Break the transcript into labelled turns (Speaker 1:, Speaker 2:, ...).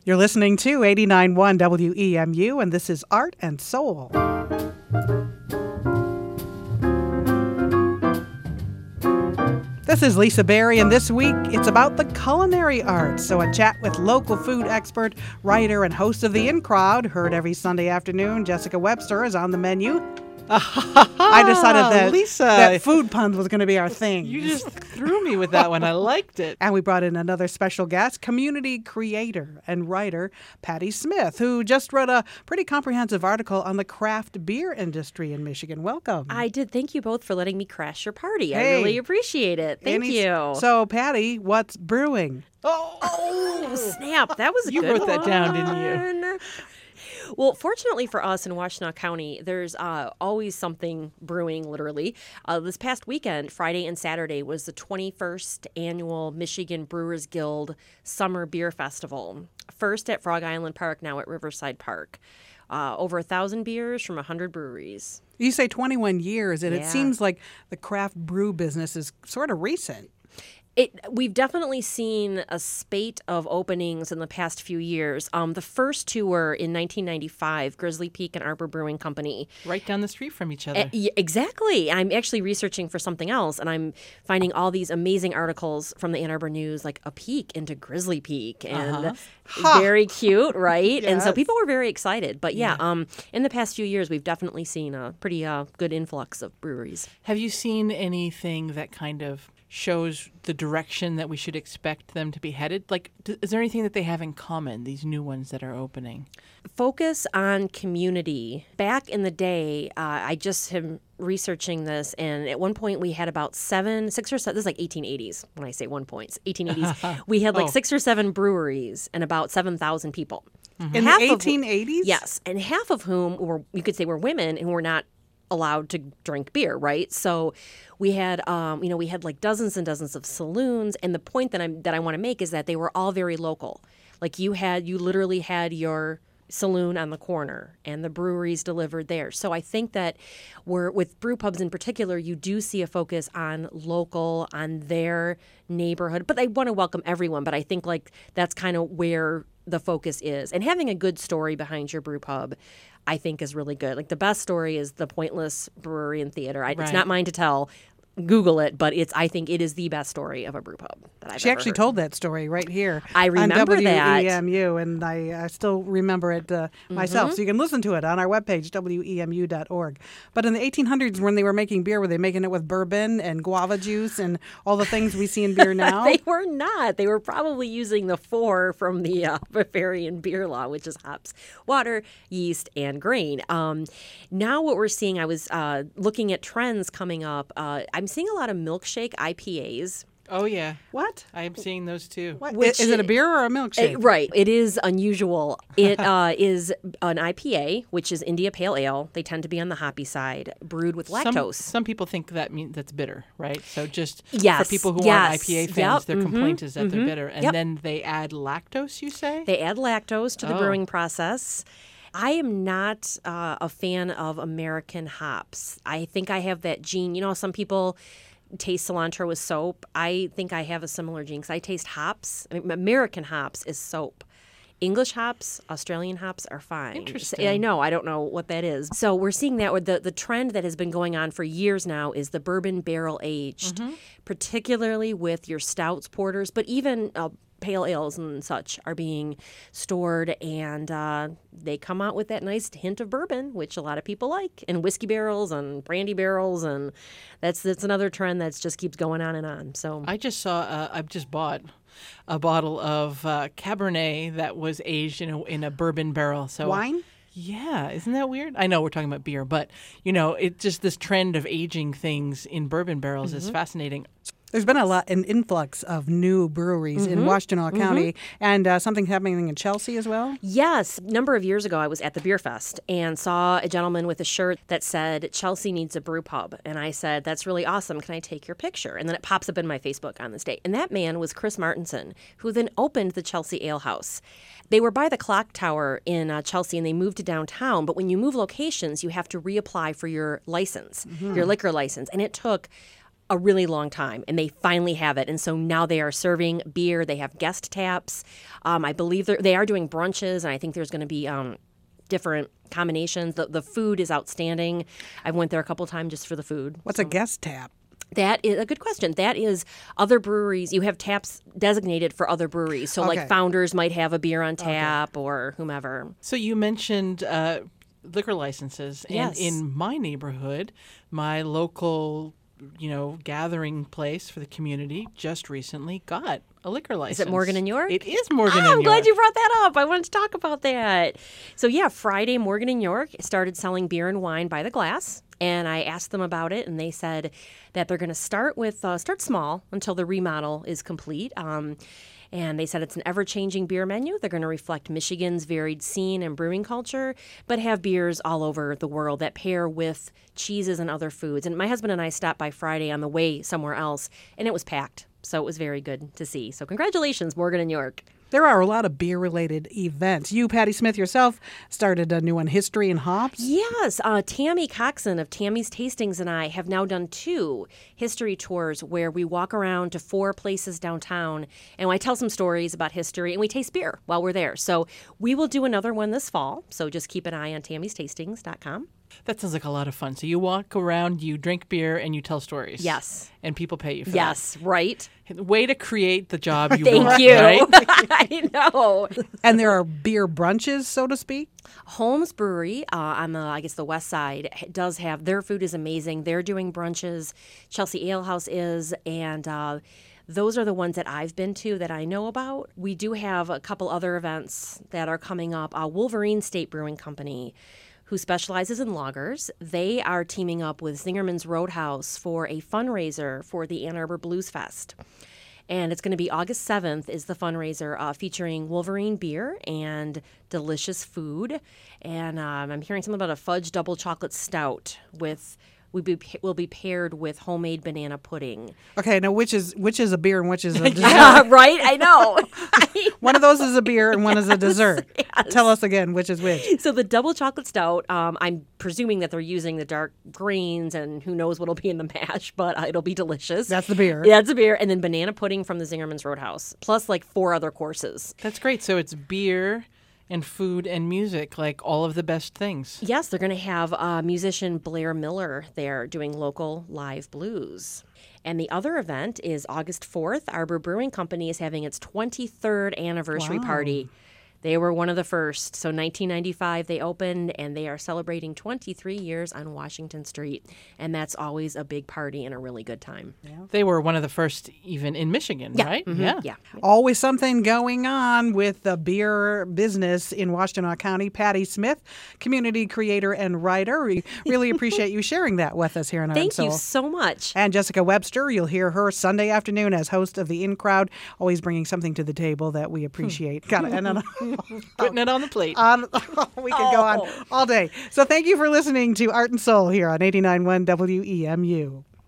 Speaker 1: You're listening to 89.1 WEMU, and this is Art and Soul. This is Lisa Berry, and this week it's about the culinary arts. So a chat with local food expert, writer, and host of The In Crowd, heard every Sunday afternoon, Jessica Webster, is on the menu. I decided that,
Speaker 2: Lisa,
Speaker 1: that food puns was going to be our thing.
Speaker 2: You just threw me with that one. I liked it.
Speaker 1: And we brought in another special guest, community creator and writer Patty Smith, who just wrote a pretty comprehensive article on the craft beer industry in Michigan. Welcome.
Speaker 3: I did. Thank you both for letting me crash your party.
Speaker 1: Hey.
Speaker 3: I really appreciate it. Thank you.
Speaker 1: So, Patty, what's brewing?
Speaker 3: Oh, snap. That was a
Speaker 2: You
Speaker 3: good
Speaker 2: wrote that down, didn't you?
Speaker 3: Well, fortunately for us in Washtenaw County, there's always something brewing, literally. This past weekend, Friday and Saturday, was the 21st annual Michigan Brewers Guild Summer Beer Festival. First at Frog Island Park, now at Riverside Park. Over 1,000 beers from 100 breweries.
Speaker 1: You say 21 years, and
Speaker 3: Yeah.
Speaker 1: it seems like the craft brew business is sort of recent.
Speaker 3: We've definitely seen a spate of openings in the past few years. The first two were in 1995, Grizzly Peak and Arbor Brewing Company.
Speaker 2: Right down the street from each other.
Speaker 3: Exactly. I'm actually researching for something else, and I'm finding all these amazing articles from the Ann Arbor News, like a peek into Grizzly Peak, and very cute, right? And so
Speaker 1: Yes.
Speaker 3: people were very excited. But in the past few years, we've definitely seen a pretty good influx of breweries.
Speaker 2: Have you seen anything that kind of shows the direction that we should expect them to be headed? Like, is there anything that they have in common, these new ones that are opening?
Speaker 3: Focus on community. Back in the day, I just am researching this, and at one point we had about 6 or 7, this is like 1880s, when I say 1 point, 1880s, we had like 6 or 7 breweries and about 7,000 people.
Speaker 1: In the 1880s?
Speaker 3: Yes, and half of whom were, you could say, were women and were not allowed to drink beer, right? So we had, we had like dozens and dozens of saloons. And the point that I want to make is that they were all very local. Like you literally had your saloon on the corner, and the breweries delivered there. So I think that with brew pubs in particular, you do see a focus on local, on their neighborhood. But I want to welcome everyone. But I think like that's kind of where the focus is. And having a good story behind your brew pub, I think, is really good. Like the best story is the Pointless Brewery and Theater. It's not mine to tell. Google it, but I think it is the best story of a brew pub that I've
Speaker 1: She
Speaker 3: ever
Speaker 1: actually
Speaker 3: heard.
Speaker 1: told that story right here.
Speaker 3: I remember
Speaker 1: on
Speaker 3: that.
Speaker 1: WEMU, and I still remember it myself. So you can listen to it on our webpage, WEMU.org. But in the 1800s, when they were making beer, were they making it with bourbon and guava juice and all the things we see in beer now?
Speaker 3: They were not. They were probably using the 4 from the Bavarian beer law, which is hops, water, yeast, and grain. Now what we're seeing, I was looking at trends coming up. I'm seeing a lot of milkshake IPAs.
Speaker 2: Oh, yeah.
Speaker 1: What?
Speaker 2: I am seeing those too.
Speaker 1: What?
Speaker 3: Which-
Speaker 1: Is it a beer or a milkshake?
Speaker 3: Right. It is unusual. It is an IPA, which is India Pale Ale. They tend to be on the hoppy side, brewed with lactose.
Speaker 2: Some people think that means that's bitter, right? So just
Speaker 3: Yes,
Speaker 2: for people who
Speaker 3: yes.
Speaker 2: aren't IPA fans,
Speaker 3: Yep,
Speaker 2: their complaint is that they're bitter. And
Speaker 3: Yep.
Speaker 2: then they add lactose, you say?
Speaker 3: They add lactose to the
Speaker 2: Oh.
Speaker 3: brewing process. I am not a fan of American hops. I think I have that gene. You know, some people taste cilantro with soap. I think I have a similar gene because I taste hops. I mean, American hops is soap. English hops, Australian hops are fine.
Speaker 2: Interesting.
Speaker 3: I know. I don't know what that is. So we're seeing that with the trend that has been going on for years now is the bourbon barrel aged, particularly with your stouts, porters, but even pale ales and such are being stored, and they come out with that nice hint of bourbon, which a lot of people like, and whiskey barrels and brandy barrels, and that's another trend that just keeps going on and on. So
Speaker 2: I just saw, I've just bought a bottle of Cabernet that was aged in a bourbon barrel. So
Speaker 1: Wine?
Speaker 2: Yeah, isn't that weird? I know we're talking about beer, but it just this trend of aging things in bourbon barrels is fascinating.
Speaker 1: There's been an influx of new breweries in Washtenaw County, and something happening in Chelsea as well.
Speaker 3: yes, a number of years ago, I was at the Beer Fest and saw a gentleman with a shirt that said, Chelsea needs a brew pub. And I said, that's really awesome. Can I take your picture? And then it pops up in my Facebook on this day. And that man was Chris Martinson, who then opened the Chelsea Ale House. They were by the clock tower in Chelsea, and they moved to downtown. But when you move locations, you have to reapply for your license, your liquor license. And it took a really long time, and they finally have it. And so now they are serving beer. They have guest taps. I believe they are doing brunches, and I think there's going to be different combinations. The food is outstanding. I went there a couple times just for the food.
Speaker 1: What's a guest tap?
Speaker 3: That is a good question. That is other breweries. You have taps designated for other breweries. So like Founders might have a beer on tap or whomever.
Speaker 2: So you mentioned liquor licenses.
Speaker 3: Yes.
Speaker 2: And in my neighborhood, my local, gathering place for the community just recently got a liquor license.
Speaker 3: Is it Morgan and York?
Speaker 2: It is Morgan and
Speaker 3: I'm
Speaker 2: York.
Speaker 3: glad you brought that up. I wanted to talk about that. So yeah, Friday, Morgan and York started selling beer and wine by the glass. And I asked them about it, and they said that they're going to start small until the remodel is complete. And they said it's an ever-changing beer menu. They're going to reflect Michigan's varied scene and brewing culture, but have beers all over the world that pair with cheeses and other foods. And my husband and I stopped by Friday on the way somewhere else, and it was packed. So it was very good to see. So congratulations, Morgan and York.
Speaker 1: There are a lot of beer-related events. You, Patty Smith, yourself started a new one, History and Hops.
Speaker 3: Yes. Tammy Coxon of Tammy's Tastings and I have now done 2 history tours where we walk around to 4 places downtown, and I tell some stories about history, and we taste beer while we're there. So we will do another one this fall. So just keep an eye on tammystastings.com.
Speaker 2: That sounds like a lot of fun. So you walk around, you drink beer, and you tell stories.
Speaker 3: Yes.
Speaker 2: And people pay you for
Speaker 3: Yes, right.
Speaker 2: that. Way to create the job you
Speaker 3: Thank
Speaker 2: want,
Speaker 3: you.
Speaker 2: right?
Speaker 3: I know.
Speaker 1: And there are beer brunches, so to speak.
Speaker 3: Holmes Brewery on the west side does have, their food is amazing. They're doing brunches. Chelsea Ale House is, and those are the ones that I've been to that I know about. We do have a couple other events that are coming up. Wolverine State Brewing Company, who specializes in lagers. They are teaming up with Zingerman's Roadhouse for a fundraiser for the Ann Arbor Blues Fest. And it's going to be August 7th is the fundraiser featuring Wolverine beer and delicious food. And I'm hearing something about a fudge double chocolate stout will be paired with homemade banana pudding.
Speaker 1: Okay, now which is a beer and which is a dessert?
Speaker 3: Yeah, right? I know.
Speaker 1: One of those is a beer and one is a dessert.
Speaker 3: Yes.
Speaker 1: Tell us again, which is which?
Speaker 3: So the double chocolate stout, I'm presuming that they're using the dark grains, and who knows what'll be in the mash, but it'll be delicious.
Speaker 1: That's the beer.
Speaker 3: Yeah, that's a beer. And then banana pudding from the Zingerman's Roadhouse, plus like 4 other courses.
Speaker 2: That's great. So it's beer and food and music, like all of the best things.
Speaker 3: Yes, they're going to have musician Blair Miller there doing local live blues. And the other event is August 4th. Arbor Brewing Company is having its 23rd anniversary party. They were one of the first. So 1995 they opened, and they are celebrating 23 years on Washington Street. And that's always a big party and a really good time.
Speaker 2: They were one of the first even in Michigan, right?
Speaker 3: Mm-hmm. Yeah.
Speaker 1: Always something going on with the beer business in Washtenaw County. Patty Smith, community creator and writer. We really appreciate you sharing that with us here in Art and
Speaker 3: Thank you
Speaker 1: Soul.
Speaker 3: so much.
Speaker 1: And Jessica Webster, you'll hear her Sunday afternoon as host of the In Crowd, always bringing something to the table that we appreciate. Got it. And
Speaker 2: Putting it on the plate.
Speaker 1: We could go on all day. So thank you for listening to Art and Soul here on 89.1 WEMU.